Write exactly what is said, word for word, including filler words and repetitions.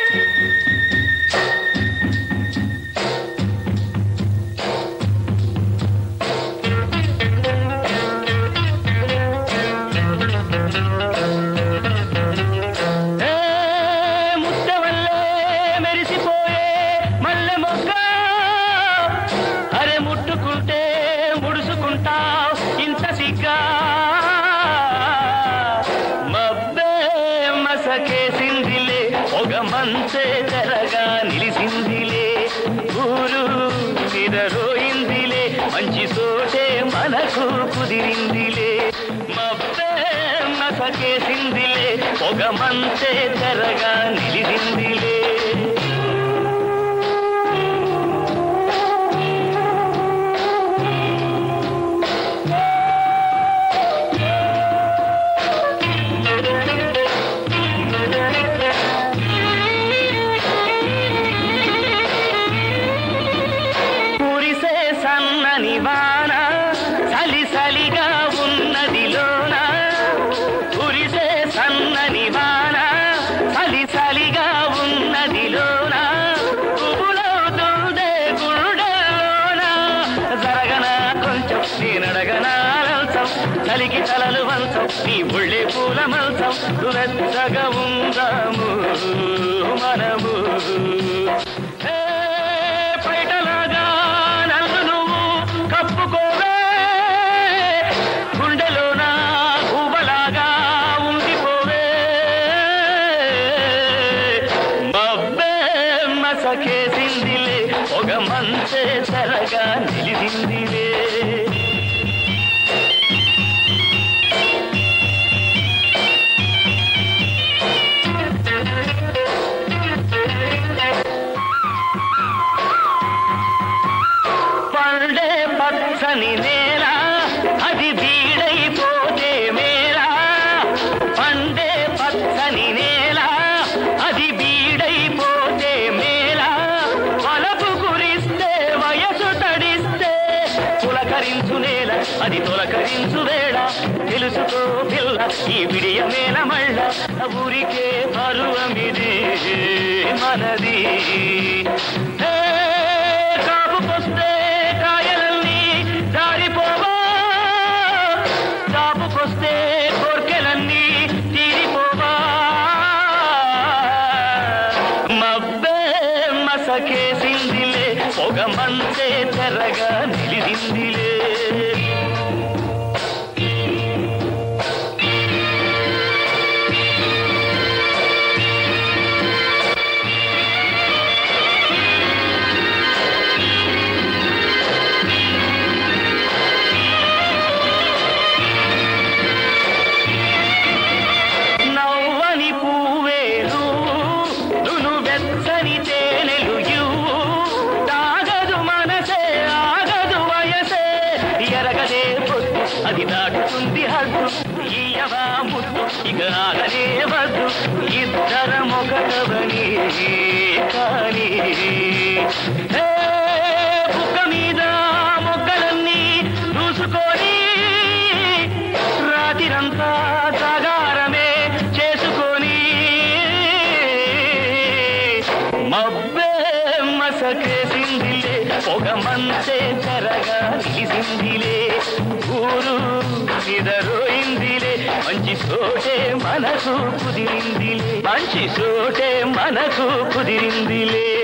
కేసిందిలే ఒక మంచే తెరగా నిలిసిందిలే ఊరు నిదరోయిందిలే మంచి సోటే మనకు కుదిరిందిలే మబ్బే మసకేసిందిలే ఒక మంచే తెరగా నిలిసిందిలే నివాన సలి సలిగా ఉన్నదిలోన కురిసే సన్న నివాన సలి సలిగా ఉన్నదిలోన పువ్వులవుతుందే గుండెలోన జరగనా కొంచెం నేనడగనా లంచం చలికి తలలు వంచం నీ ఒళ్ళే పూల మంచం వెచ్చగా ఉందాము మనము కేసిందిలే ఒక మంచే తెరగా నిలిసిందిలే పండే పచ్చని నేల అది బీడైపోతే మేలా పండే పచ్చని నేల అది బీడైపోతే మేలా నేల అది తొలకరించు వేళ తెలుసుకో పిల్ల ఈ విడియ మేల మళ్ళ ఊరికే పరువమిది మనది కాపుకొస్తే కాయలన్నీ జారిపోవా కాపుకొస్తే కోర్కెలన్నీ తీరిపోవా మబ్బే మసకేసిందిలే ఒక మంచే తెరగా నిలిసిందిలే అది దాటుతుంది హద్దు ఈయవా ముద్దు ఇక ఆగనే వద్దు ఇద్దరం ఒకటవని కానీ బుక్క మీద మొగ్గలన్నీ చూసుకొని రాత్రిరంతా జాగారమే చేసుకొని మబ్బే మసకేసిందిలే ఒక మంచే తెరగా నిలిసిందిలే ఊరు నిదరోయిందిలే మంచి సోటే మనకు కుదిరిందిలే మంచి సోటే మనకు కుదిరిందిలే